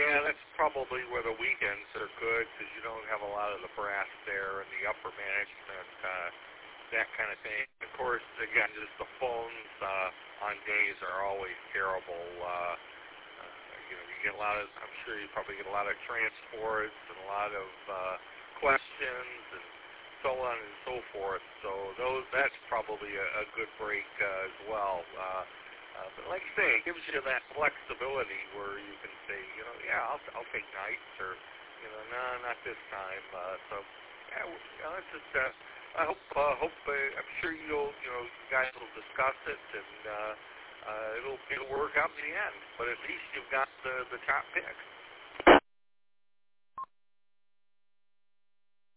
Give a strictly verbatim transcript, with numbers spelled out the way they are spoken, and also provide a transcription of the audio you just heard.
Yeah, that's probably where the weekends are good because you don't have a lot of the brass there and the upper management, uh, that kind of thing. Of course, again, just the phones uh, on days are always terrible. Uh, uh, you know, you get a lot of, I'm sure you probably get a lot of transports and a lot of uh, questions and so on and so forth. So those, that's probably a, a good break uh, as well. Uh, Uh, but like I say, it gives you that flexibility where you can say, you know, yeah, I'll, I'll take nights, or, you know, no, not this time. Uh, so, yeah, well, you know, it's just, uh, I hope, uh, hope, uh, I'm sure you'll, you know, you guys will discuss it, and uh, uh, it'll, it'll work out in the end. But at least you've got the, the top pick.